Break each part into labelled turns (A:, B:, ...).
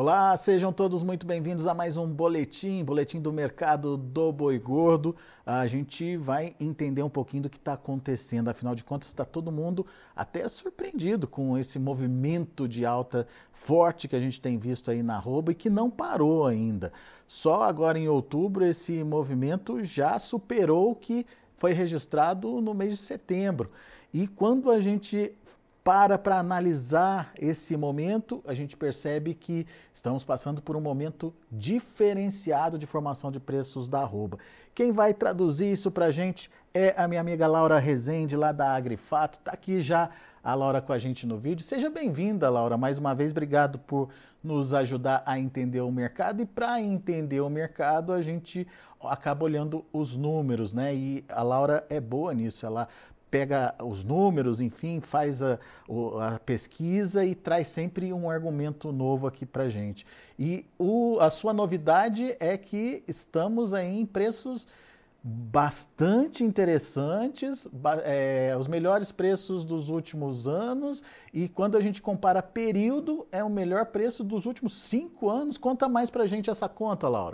A: Olá, sejam todos muito bem-vindos a mais um boletim do mercado do boi gordo. A gente vai entender um pouquinho do que está acontecendo, afinal de contas está todo mundo até surpreendido com esse movimento de alta forte que a gente tem visto aí na arroba e que não parou ainda. Só agora em outubro esse movimento já superou o que foi registrado no mês de setembro. E quando a gente para analisar esse momento, a gente percebe que estamos passando por um momento diferenciado de formação de preços da arroba. Quem vai traduzir isso para a gente é a minha amiga Laura Rezende, lá da Agrifato. Está aqui já a Laura com a gente no vídeo. Seja bem-vinda, Laura. Mais uma vez, obrigado por nos ajudar a entender o mercado. E para entender o mercado, a gente acaba olhando os números, né? E a Laura é boa nisso. Ela pega os números, enfim, faz a pesquisa e traz sempre um argumento novo aqui para gente. E a sua novidade é que estamos aí em preços bastante interessantes, os melhores preços dos últimos anos, e quando a gente compara período, é o melhor preço dos últimos 5 anos. Conta mais para a gente essa conta, Laura.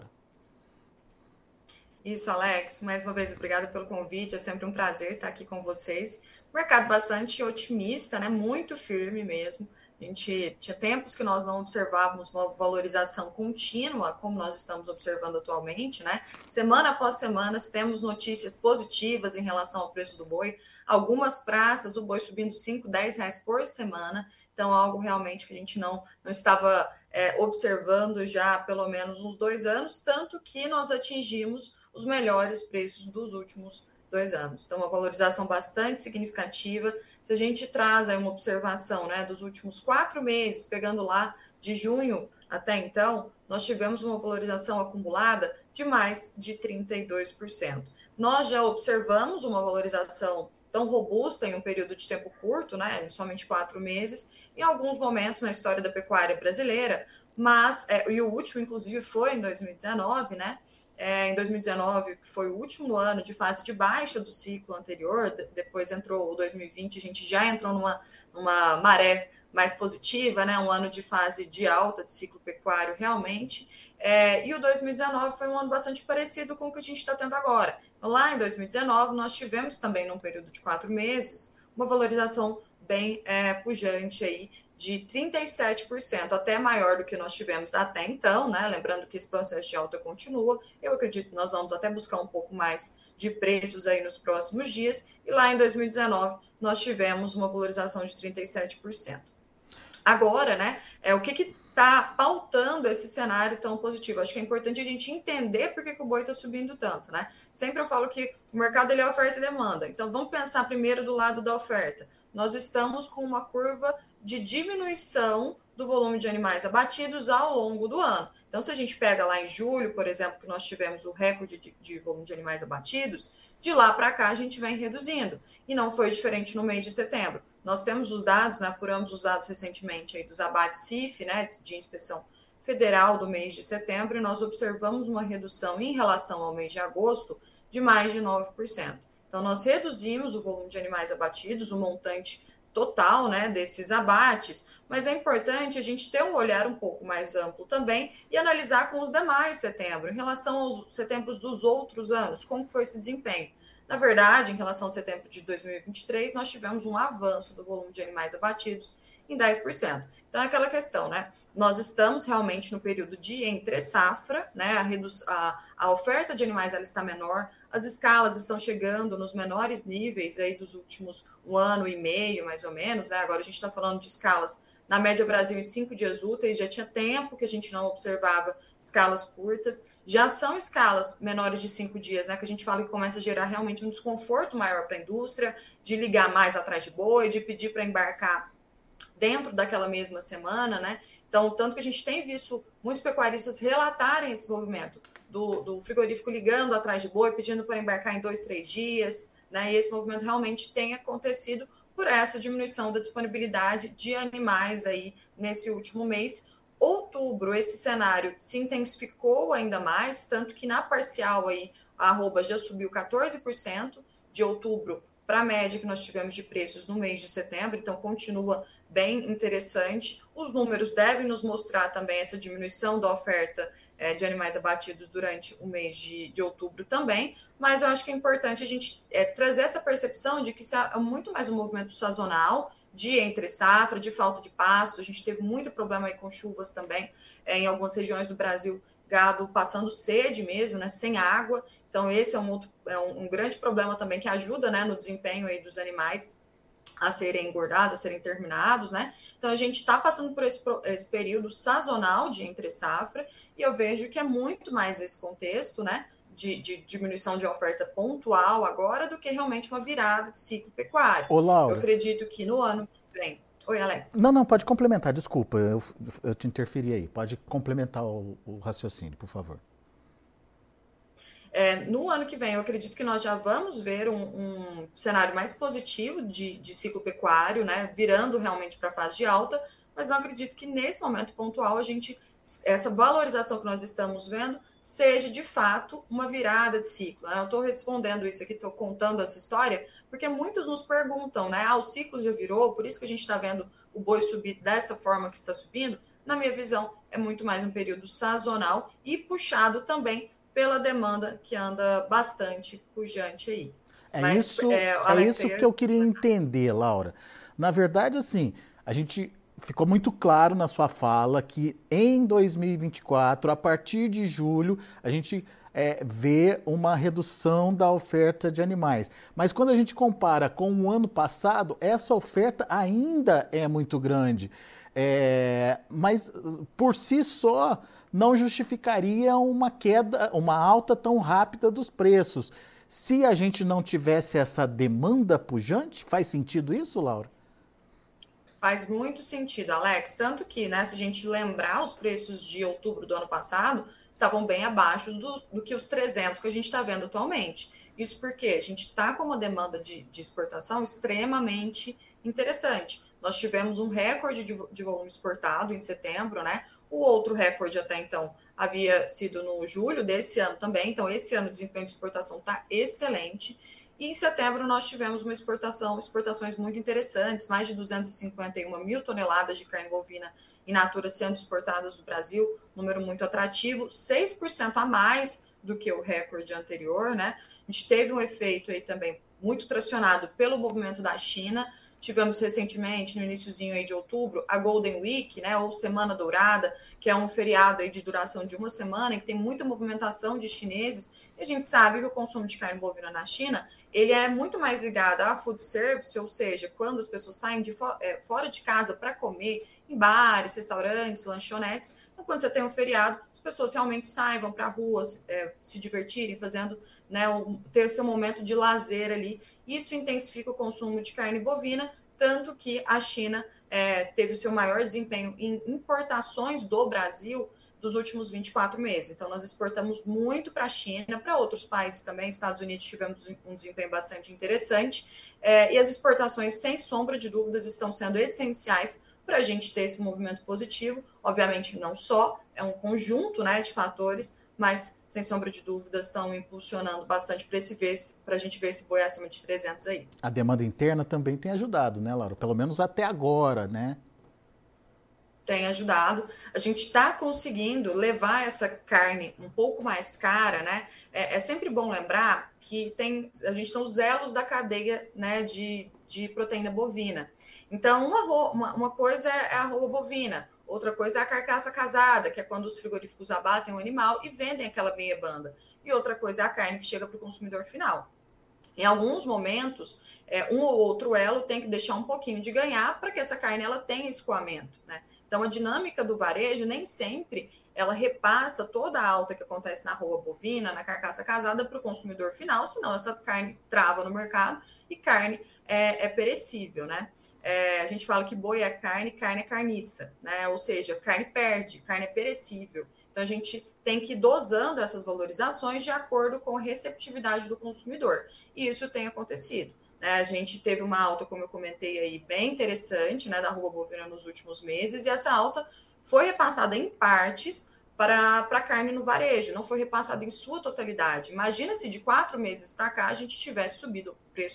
B: Isso, Alex. Mais uma vez, obrigada pelo convite. É sempre um prazer estar aqui com vocês. Mercado bastante otimista, né? Muito firme mesmo. A gente tinha tempos que nós não observávamos uma valorização contínua, como nós estamos observando atualmente, né? Semana após semana, temos notícias positivas em relação ao preço do boi. Algumas praças, o boi subindo 5, 10 reais por semana. Então, algo realmente que a gente não estava observando já há pelo menos uns 2 anos, tanto que nós atingimos os melhores preços dos últimos 2 anos. Então, uma valorização bastante significativa. Se a gente traz aí uma observação, né, dos últimos 4 meses, pegando lá de junho até então, nós tivemos uma valorização acumulada de mais de 32%. Nós já observamos uma valorização tão robusta em um período de tempo curto, né, em somente 4 meses, em alguns momentos na história da pecuária brasileira, mas, e o último, inclusive, foi em 2019, né? Em 2019, que foi o último ano de fase de baixa do ciclo anterior, depois entrou o 2020, a gente já entrou numa maré mais positiva, né? Um ano de fase de alta de ciclo pecuário realmente. E o 2019 foi um ano bastante parecido com o que a gente está tendo agora. Então, lá em 2019, nós tivemos também, num período de 4 meses, uma valorização bem pujante aí de 37%, até maior do que nós tivemos até então, né? Lembrando que esse processo de alta continua. Eu acredito que nós vamos até buscar um pouco mais de preços aí nos próximos dias. E lá em 2019, nós tivemos uma valorização de 37%. Agora, né, o que está pautando esse cenário tão positivo? Acho que é importante a gente entender por que o boi está subindo tanto, né? Sempre eu falo que o mercado ele é oferta e demanda. Então, vamos pensar primeiro do lado da oferta. Nós estamos com uma curva de diminuição do volume de animais abatidos ao longo do ano. Então, se a gente pega lá em julho, por exemplo, que nós tivemos o recorde de volume de animais abatidos, de lá para cá a gente vem reduzindo. E não foi diferente no mês de setembro. Nós temos os dados, né, apuramos os dados recentemente aí dos abates CIF, né, de inspeção federal do mês de setembro, e nós observamos uma redução em relação ao mês de agosto de mais de 9%. Então, nós reduzimos o volume de animais abatidos, o montante total, né, desses abates, mas é importante a gente ter um olhar um pouco mais amplo também e analisar com os demais setembro, em relação aos setembros dos outros anos, como foi esse desempenho. Na verdade, em relação ao setembro de 2023, nós tivemos um avanço do volume de animais abatidos em 10%. Então, é aquela questão, né? Nós estamos realmente no período de entre safra, né? A oferta de animais ela está menor, as escalas estão chegando nos menores níveis aí dos últimos 1 ano e meio, mais ou menos, né? Agora a gente está falando de escalas na média Brasil em 5 dias úteis, já tinha tempo que a gente não observava escalas curtas, já são escalas menores de 5 dias, né? Que a gente fala que começa a gerar realmente um desconforto maior para a indústria, de ligar mais atrás de boi, de pedir para embarcar dentro daquela mesma semana, né? Então, tanto que a gente tem visto muitos pecuaristas relatarem esse movimento do frigorífico ligando atrás de boi, pedindo para embarcar em 2, 3 dias, né? E esse movimento realmente tem acontecido por essa diminuição da disponibilidade de animais aí nesse último mês. Outubro, esse cenário se intensificou ainda mais, tanto que na parcial aí a arroba já subiu 14% de outubro para a média que nós tivemos de preços no mês de setembro, então continua bem interessante. Os números devem nos mostrar também essa diminuição da oferta de animais abatidos durante o mês de outubro também, mas eu acho que é importante a gente trazer essa percepção de que isso é muito mais um movimento sazonal, de entre safra, de falta de pasto. A gente teve muito problema aí com chuvas também em algumas regiões do Brasil, gado passando sede mesmo, né, sem água. Então esse é um grande problema também que ajuda, né, no desempenho aí dos animais a serem engordados, a serem terminados, né? Então a gente está passando por esse período sazonal de entre safra e eu vejo que é muito mais esse contexto, né? De diminuição de oferta pontual agora do que realmente uma virada de ciclo pecuário.
A: Ô,
B: Eu
A: Laura.
B: acredito que no ano que vem. Oi, Alex.
A: Não, pode complementar, desculpa, eu te interferi aí. Pode complementar o raciocínio, por favor.
B: No ano que vem, eu acredito que nós já vamos ver um cenário mais positivo de ciclo pecuário, né, virando realmente para a fase de alta, mas não acredito que nesse momento pontual essa valorização que nós estamos vendo seja de fato uma virada de ciclo. Né? Eu estou respondendo isso aqui, estou contando essa história, porque muitos nos perguntam, né? O ciclo já virou, por isso que a gente está vendo o boi subir dessa forma que está subindo. Na minha visão, é muito mais um período sazonal e puxado também pela demanda que anda bastante pujante aí. Mas,
A: É
B: Alex,
A: isso que eu queria entender, Laura. Na verdade, assim, a gente ficou muito claro na sua fala que em 2024, a partir de julho, a gente vê uma redução da oferta de animais. Mas quando a gente compara com o ano passado, essa oferta ainda é muito grande. Mas por si só não justificaria uma queda, uma alta tão rápida dos preços. Se a gente não tivesse essa demanda pujante, faz sentido isso, Laura?
B: faz muito sentido, Alex. Tanto que, né, se a gente lembrar, os preços de outubro do ano passado estavam bem abaixo do que os 300 que a gente está vendo atualmente. Isso porque a gente está com uma demanda de exportação extremamente interessante. Nós tivemos um recorde de volume exportado em setembro, né? O outro recorde até então havia sido no julho desse ano também. Então, esse ano o desempenho de exportação está excelente. E em setembro nós tivemos exportações muito interessantes, mais de 251 mil toneladas de carne bovina in natura sendo exportadas do Brasil, número muito atrativo, 6% a mais do que o recorde anterior, né? A gente teve um efeito aí também muito tracionado pelo movimento da China. Tivemos recentemente, no iniciozinho aí de outubro, a Golden Week, né, ou Semana Dourada, que é um feriado aí de duração de uma semana, em que tem muita movimentação de chineses. E a gente sabe que o consumo de carne bovina na China, ele é muito mais ligado à food service, ou seja, quando as pessoas saem fora de casa para comer, em bares, restaurantes, lanchonetes. Então, quando você tem um feriado, as pessoas realmente saem, vão para a rua, se divertirem, fazendo, né, ter seu momento de lazer ali. Isso intensifica o consumo de carne bovina, tanto que a China teve o seu maior desempenho em importações do Brasil dos últimos 24 meses. Então, nós exportamos muito para a China, para outros países também. Estados Unidos tivemos um desempenho bastante interessante. E as exportações, sem sombra de dúvidas, estão sendo essenciais para a gente ter esse movimento positivo. Obviamente, não só, é um conjunto, né, de fatores, mas, sem sombra de dúvidas, estão impulsionando bastante para a gente ver esse boi acima de 300 aí.
A: A demanda interna também tem ajudado, né, Laura? Pelo menos até agora, né?
B: Tem ajudado. A gente está conseguindo levar essa carne um pouco mais cara, né? É sempre bom lembrar que a gente tem os elos da cadeia, né, de proteína bovina. Então, uma coisa é a arroba bovina, outra coisa é a carcaça casada, que é quando os frigoríficos abatem o animal e vendem aquela meia banda. E outra coisa é a carne que chega para o consumidor final. Em alguns momentos, um ou outro elo tem que deixar um pouquinho de ganhar para que essa carne ela tenha escoamento, né? Então, a dinâmica do varejo nem sempre ela repassa toda a alta que acontece na arroba bovina, na carcaça casada para o consumidor final, senão essa carne trava no mercado e carne é perecível, né? A gente fala que boi é carne é carniça, né? Ou seja, carne perde, carne é perecível. Então, a gente tem que ir dosando essas valorizações de acordo com a receptividade do consumidor. E isso tem acontecido. Né? A gente teve uma alta, como eu comentei aí, bem interessante, né, da arroba bovina nos últimos meses, e essa alta foi repassada em partes para a carne no varejo, não foi repassada em sua totalidade. Imagina se de 4 meses para cá a gente tivesse subido o preço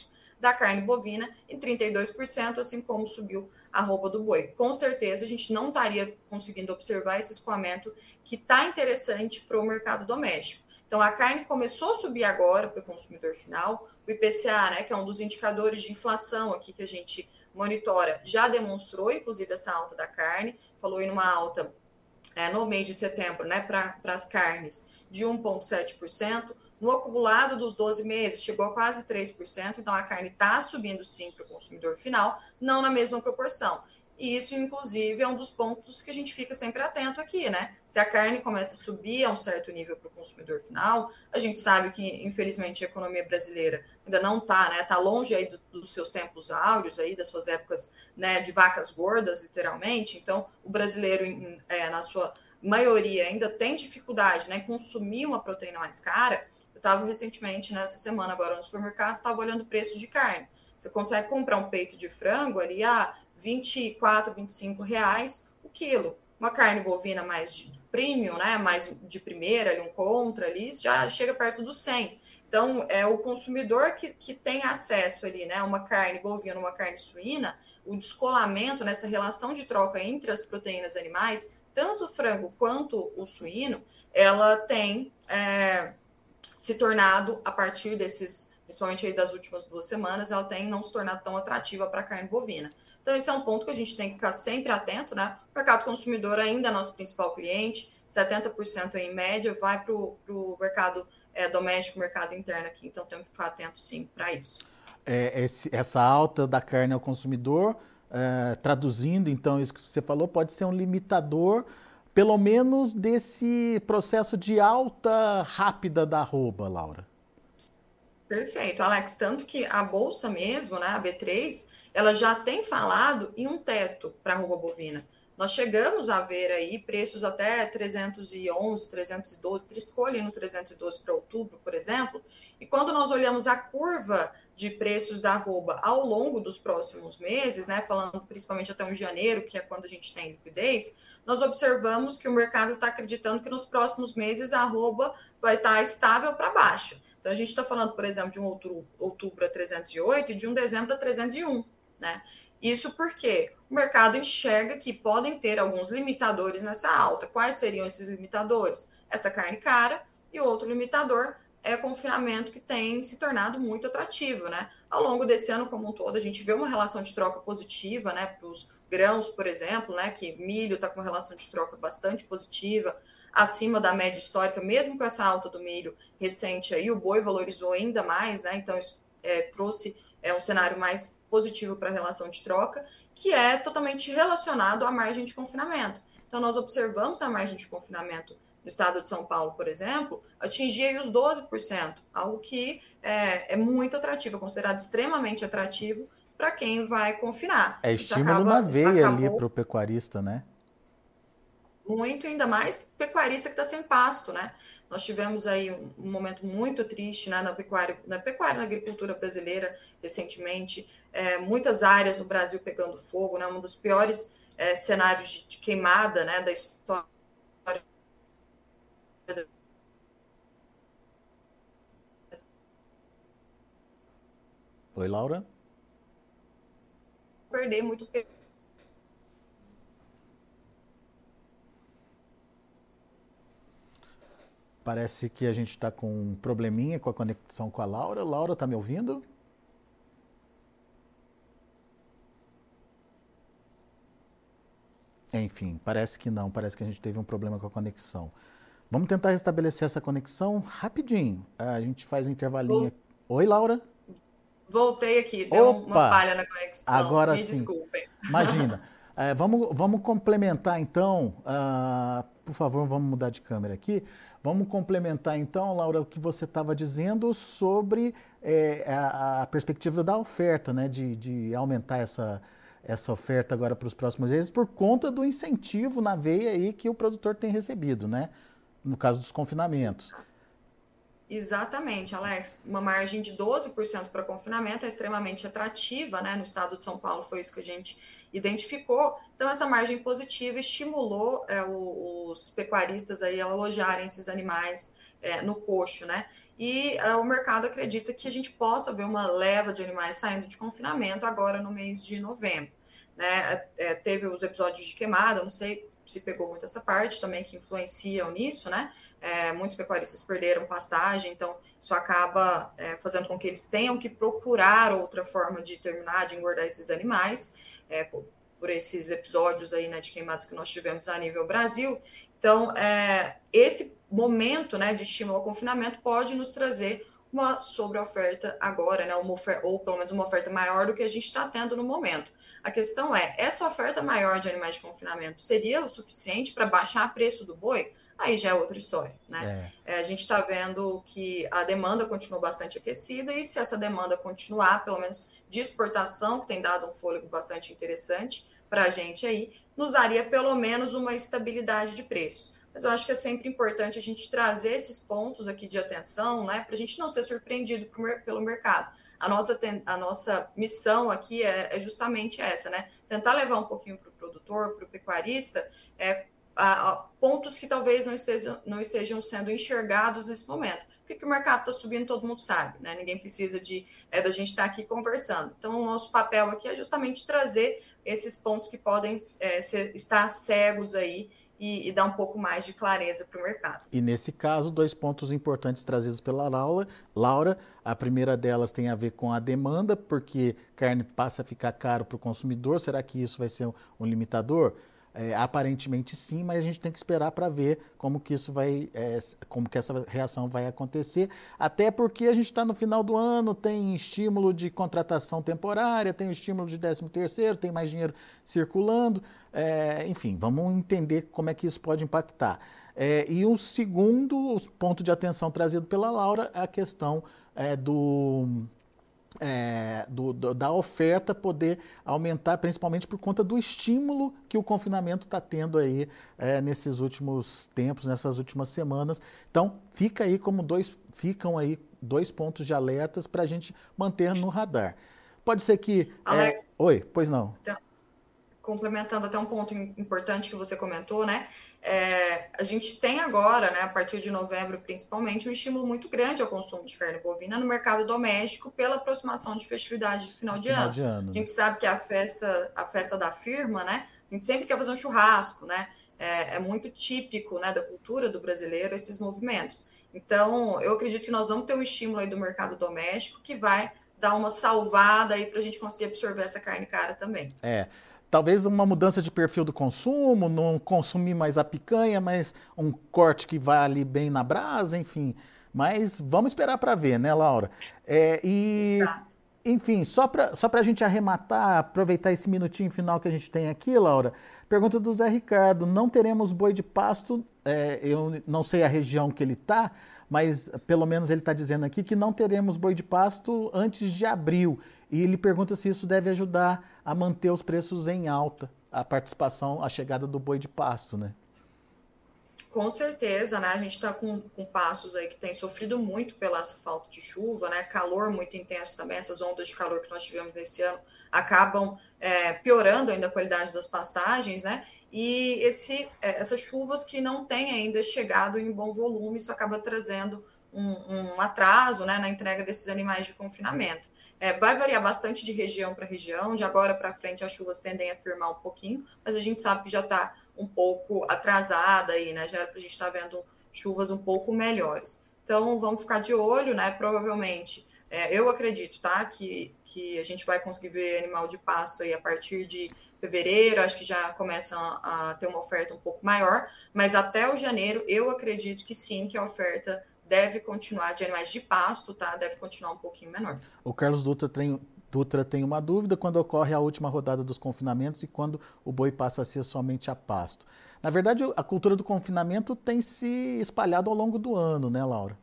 B: da carne bovina em 32%, assim como subiu a arroba do boi. Com certeza, a gente não estaria conseguindo observar esse escoamento que está interessante para o mercado doméstico. Então, a carne começou a subir agora para o consumidor final. O IPCA, né, que é um dos indicadores de inflação aqui que a gente monitora, já demonstrou, inclusive, essa alta da carne. Falou em uma alta no mês de setembro, né, para as carnes, de 1,7%. No acumulado dos 12 meses, chegou a quase 3%. Então, a carne está subindo, sim, para o consumidor final, não na mesma proporção. E isso, inclusive, é um dos pontos que a gente fica sempre atento aqui, né? Se a carne começa a subir a um certo nível para o consumidor final, a gente sabe que, infelizmente, a economia brasileira ainda não está, né? Está longe aí dos seus tempos áureos, aí, das suas épocas, né, de vacas gordas, literalmente. Então, o brasileiro, na sua maioria, ainda tem dificuldade, né, em consumir uma proteína mais cara. Eu estava recentemente, nessa semana, agora no supermercado, estava olhando o preço de carne. Você consegue comprar um peito de frango ali a 24, 25 reais o quilo. Uma carne bovina mais de premium, né, mais de primeira, ali, um contra ali, já chega perto dos 100. Então, é o consumidor que tem acesso ali, né, uma carne bovina, uma carne suína, o descolamento nessa relação de troca entre as proteínas animais, tanto o frango quanto o suíno, ela tem se tornado, a partir desses, principalmente aí das últimas 2 semanas, ela tem não se tornado tão atrativa para a carne bovina. Então, esse é um ponto que a gente tem que ficar sempre atento, né? O mercado consumidor ainda é nosso principal cliente, 70% em média vai para o mercado doméstico, mercado interno aqui. Então, temos que ficar atento, sim, para isso.
A: Essa alta da carne ao consumidor, traduzindo, então, isso que você falou, pode ser um limitador, pelo menos, desse processo de alta rápida da arroba, Laura.
B: Perfeito, Alex. Tanto que a bolsa mesmo, né, a B3, ela já tem falado em um teto para a arroba bovina. Nós chegamos a ver aí preços até 311, 312, triscou ali no 312 para outubro, por exemplo. E quando nós olhamos a curva de preços da arroba ao longo dos próximos meses, né, falando principalmente até um janeiro, que é quando a gente tem liquidez, nós observamos que o mercado está acreditando que nos próximos meses a arroba vai estar estável para baixo. Então, a gente está falando, por exemplo, de um outubro a 308 e de um dezembro a 301, né? Isso porque o mercado enxerga que podem ter alguns limitadores nessa alta. Quais seriam esses limitadores? Essa carne cara, e o outro limitador é o confinamento, que tem se tornado muito atrativo, né? Ao longo desse ano como um todo, a gente vê uma relação de troca positiva, né, para os grãos, por exemplo, né, que milho está com uma relação de troca bastante positiva, acima da média histórica, mesmo com essa alta do milho recente aí, o boi valorizou ainda mais, né? Então isso trouxe um cenário mais positivo para a relação de troca, que é totalmente relacionado à margem de confinamento. Então nós observamos a margem de confinamento no estado de São Paulo, por exemplo, atingir aí os 12%, algo que é muito atrativo, é considerado extremamente atrativo para quem vai confinar.
A: É
B: Isso
A: estímulo na veia ali
B: acabou
A: para o pecuarista, né?
B: muito, ainda mais pecuarista que está sem pasto, né? Nós tivemos aí um momento muito triste, né, na agricultura brasileira, recentemente, muitas áreas do Brasil pegando fogo, né, um dos piores cenários de queimada, né, da história.
A: Oi, Laura?
B: Perder muito.
A: Parece que a gente está com um probleminha com a conexão com a Laura. Laura, tá me ouvindo? Enfim, parece que não. Parece que a gente teve um problema com a conexão. Vamos tentar restabelecer essa conexão rapidinho. A gente faz um intervalinho. Oi, Laura?
B: Voltei aqui, deu uma
A: Opa!
B: falha na conexão.
A: Agora
B: Me
A: sim.
B: desculpem.
A: Imagina. Vamos complementar então, por favor, vamos mudar de câmera aqui. Vamos complementar então, Laura, o que você estava dizendo sobre a perspectiva da oferta, né? De aumentar essa oferta agora para os próximos meses por conta do incentivo na veia aí que o produtor tem recebido, né? No caso dos confinamentos.
B: Exatamente, Alex. Uma margem de 12% para confinamento é extremamente atrativa, né? No estado de São Paulo foi isso que a gente identificou. Então, essa margem positiva estimulou os pecuaristas aí a alojarem esses animais no coxo, né? e o mercado acredita que a gente possa ver uma leva de animais saindo de confinamento agora no mês de novembro. Né? Teve os episódios de queimada, não sei se pegou muito essa parte também que influenciam nisso, né? Muitos pecuaristas perderam pastagem, então isso acaba fazendo com que eles tenham que procurar outra forma de terminar de engordar esses animais, por esses episódios aí, né, de queimadas que nós tivemos a nível Brasil. Então, esse momento, né, de estímulo ao confinamento pode nos trazer uma sobreoferta agora, né, ou pelo menos uma oferta maior do que a gente está tendo no momento. A questão essa oferta maior de animais de confinamento seria o suficiente para baixar o preço do boi? Aí já é outra história, né? A gente está vendo que a demanda continua bastante aquecida e se essa demanda continuar, pelo menos de exportação, que tem dado um fôlego bastante interessante para a gente aí, nos daria pelo menos uma estabilidade de preços. Mas eu acho que é sempre importante a gente trazer esses pontos aqui de atenção, né, para a gente não ser surpreendido pelo mercado. A nossa missão aqui é justamente essa, né? Tentar levar um pouquinho para o produtor, para o pecuarista, pontos que talvez não estejam sendo enxergados nesse momento. Por que o mercado está subindo, todo mundo sabe, né? Ninguém precisa da gente estar aqui conversando. Então, o nosso papel aqui é justamente trazer esses pontos que podem estar cegos aí e dar um pouco mais de clareza para o mercado.
A: E nesse caso, 2 pontos importantes trazidos pela Laura. A primeira delas tem a ver com a demanda, porque carne passa a ficar caro para o consumidor. Será que isso vai ser um limitador? Aparentemente sim, mas a gente tem que esperar para ver como que essa reação vai acontecer, até porque a gente está no final do ano, tem estímulo de contratação temporária, tem estímulo de 13º, tem mais dinheiro circulando, enfim, vamos entender como é que isso pode impactar. E o segundo ponto de atenção trazido pela Laura é a questão da oferta poder aumentar, principalmente por conta do estímulo que o confinamento está tendo aí nesses últimos tempos, nessas últimas semanas. Então, ficam aí dois pontos de alertas para a gente manter no radar. Pode ser que...
B: Alex,
A: Oi, pois não.
B: Então, complementando até um ponto importante que você comentou, né? A gente tem agora, né, a partir de novembro, principalmente, um estímulo muito grande ao consumo de carne bovina no mercado doméstico pela aproximação de festividade de final de ano. A gente sabe que a festa da firma, né? A gente sempre quer fazer um churrasco, né? É muito típico, né, da cultura do brasileiro esses movimentos. Então, eu acredito que nós vamos ter um estímulo aí do mercado doméstico que vai dar uma salvada aí para a gente conseguir absorver essa carne cara também.
A: Talvez uma mudança de perfil do consumo, não consumir mais a picanha, mas um corte que vai ali bem na brasa, enfim. Mas vamos esperar para ver, né, Laura?
B: Exato.
A: Enfim, só para a gente arrematar, aproveitar esse minutinho final que a gente tem aqui, Laura, pergunta do Zé Ricardo, não teremos boi de pasto, eu não sei a região que ele está, mas pelo menos ele está dizendo aqui que não teremos boi de pasto antes de abril. E ele pergunta se isso deve ajudar a manter os preços em alta, a participação, a chegada do boi de pasto, né?
B: Com certeza, né? A gente está com pastos aí que tem sofrido muito pela essa falta de chuva, né? Calor muito intenso também, essas ondas de calor que nós tivemos nesse ano acabam piorando ainda a qualidade das pastagens, né? E essas chuvas que não têm ainda chegado em bom volume, isso acaba trazendo um atraso, né, na entrega desses animais de confinamento. Vai variar bastante de região para região, de agora para frente as chuvas tendem a firmar um pouquinho, mas a gente sabe que já está um pouco atrasada aí, né? Já era para a gente estar vendo chuvas um pouco melhores. Então vamos ficar de olho, né? Provavelmente, eu acredito, tá? Que a gente vai conseguir ver animal de pasto aí a partir de fevereiro, acho que já começa a ter uma oferta um pouco maior, mas até o janeiro eu acredito que sim, que a oferta deve continuar de animais de pasto, tá? Deve continuar um pouquinho menor.
A: O Carlos Dutra tem uma dúvida: quando ocorre a última rodada dos confinamentos e quando o boi passa a ser somente a pasto? Na verdade, a cultura do confinamento tem se espalhado ao longo do ano, né, Laura?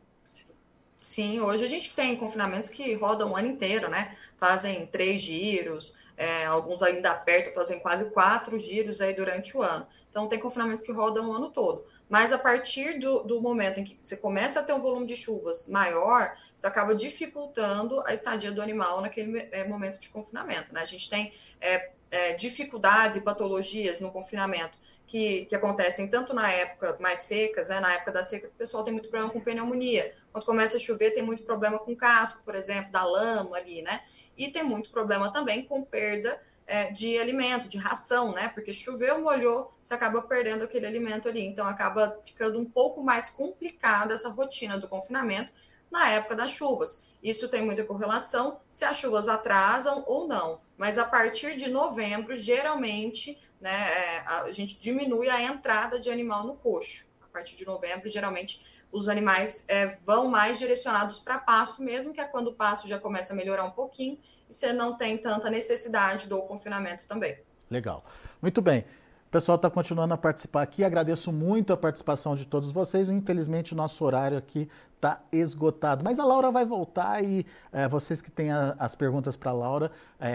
B: Sim, hoje a gente tem confinamentos que rodam o ano inteiro, né? Fazem 3 giros, alguns ainda apertam, fazem quase 4 giros aí durante o ano. Então tem confinamentos que rodam o ano todo. Mas a partir do momento em que você começa a ter um volume de chuvas maior, isso acaba dificultando a estadia do animal naquele momento de confinamento, né? A gente tem dificuldades e patologias no confinamento que acontecem tanto na época mais secas, né? Na época da seca, o pessoal tem muito problema com pneumonia. Quando começa a chover, tem muito problema com casco, por exemplo, da lama ali, né? E tem muito problema também com perda de alimento, de ração, né? Porque choveu, molhou, você acaba perdendo aquele alimento ali. Então, acaba ficando um pouco mais complicada essa rotina do confinamento na época das chuvas. Isso tem muita correlação se as chuvas atrasam ou não. Mas a partir de novembro, geralmente, né, a gente diminui a entrada de animal no coxo. A partir de novembro, geralmente, os animais vão mais direcionados para pasto, mesmo que é quando o pasto já começa a melhorar um pouquinho e você não tem tanta necessidade do confinamento também.
A: Legal. Muito bem. O pessoal está continuando a participar aqui. Agradeço muito a participação de todos vocês. Infelizmente, o nosso horário aqui está esgotado. Mas a Laura vai voltar e vocês que têm as perguntas para a Laura,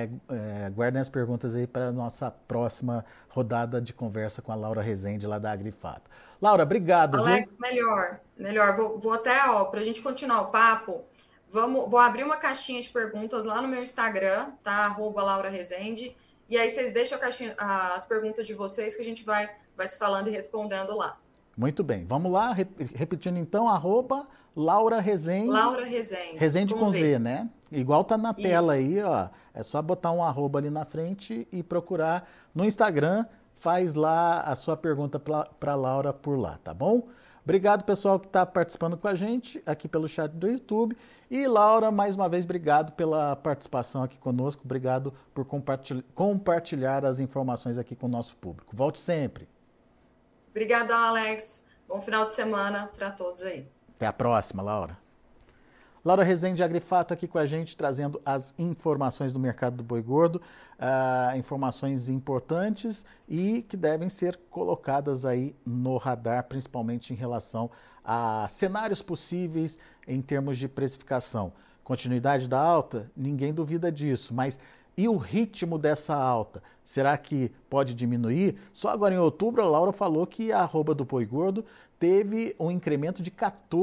A: guardem as perguntas aí para a nossa próxima rodada de conversa com a Laura Rezende, lá da Agrifato. Laura, obrigado.
B: Alex,
A: viu?
B: melhor. Vou até, para a gente continuar o papo, vou abrir uma caixinha de perguntas lá no meu Instagram, tá? @LauraRezende. E aí vocês deixam as perguntas de vocês que a gente vai se falando e respondendo lá.
A: Muito bem. Vamos lá, repetindo então, @Laura Rezende.
B: Laura Rezende.
A: Rezende com Z, né? Igual tá na tela
B: Isso.
A: aí, ó. É só botar um arroba ali na frente e procurar no Instagram. Faz lá a sua pergunta para Laura por lá, tá bom? Obrigado, pessoal, que está participando com a gente aqui pelo chat do YouTube. E, Laura, mais uma vez, obrigado pela participação aqui conosco. Obrigado por compartilhar as informações aqui com o nosso público. Volte sempre.
B: Obrigada, Alex. Bom final de semana para todos aí.
A: Até a próxima, Laura. Laura Rezende Agrifato aqui com a gente, trazendo as informações do mercado do boi gordo, informações importantes e que devem ser colocadas aí no radar, principalmente em relação a cenários possíveis em termos de precificação. Continuidade da alta? Ninguém duvida disso, mas e o ritmo dessa alta? Será que pode diminuir? Só agora em outubro a Laura falou que a arroba do boi gordo teve um incremento de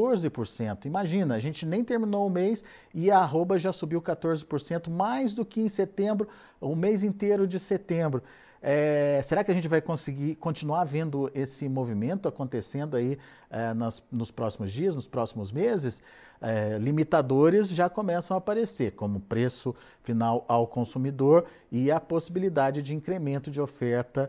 A: 14%. Imagina, a gente nem terminou o mês e a arroba já subiu 14%, mais do que em setembro, o mês inteiro de setembro. Será que a gente vai conseguir continuar vendo esse movimento acontecendo aí nos próximos dias, nos próximos meses? Limitadores já começam a aparecer, como preço final ao consumidor e a possibilidade de incremento de oferta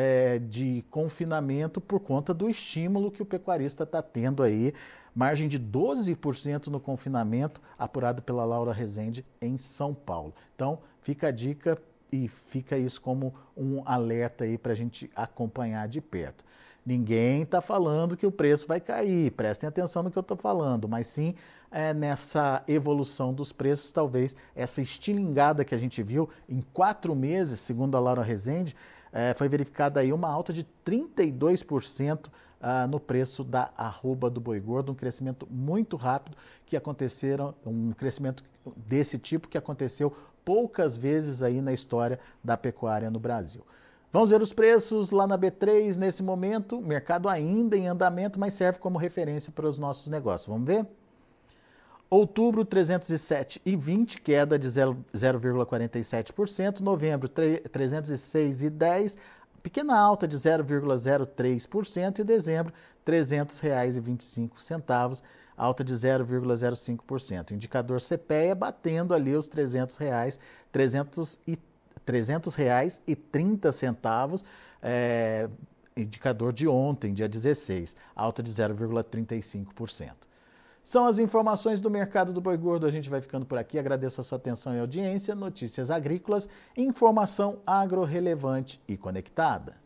A: de confinamento por conta do estímulo que o pecuarista está tendo aí, margem de 12% no confinamento, apurado pela Laura Rezende em São Paulo. Então, fica a dica e fica isso como um alerta aí para a gente acompanhar de perto. Ninguém está falando que o preço vai cair, prestem atenção no que eu estou falando, mas sim nessa evolução dos preços, talvez essa estilingada que a gente viu em 4 meses, segundo a Laura Rezende, foi verificada aí uma alta de 32% no preço da arroba do boi gordo, um crescimento muito rápido um crescimento desse tipo que aconteceu poucas vezes aí na história da pecuária no Brasil. Vamos ver os preços lá na B3 nesse momento, mercado ainda em andamento, mas serve como referência para os nossos negócios. Vamos ver? Outubro, 307,20, queda de 0,47%. Novembro, 306,10, pequena alta de 0,03%. E dezembro, R$ 300,25, alta de 0,05%. Indicador CPEA batendo ali os R$ 300, R$ 300,30, indicador de ontem, dia 16, alta de 0,35%. São as informações do mercado do boi gordo. A gente vai ficando por aqui. Agradeço a sua atenção e audiência. Notícias agrícolas, informação agro relevante e conectada.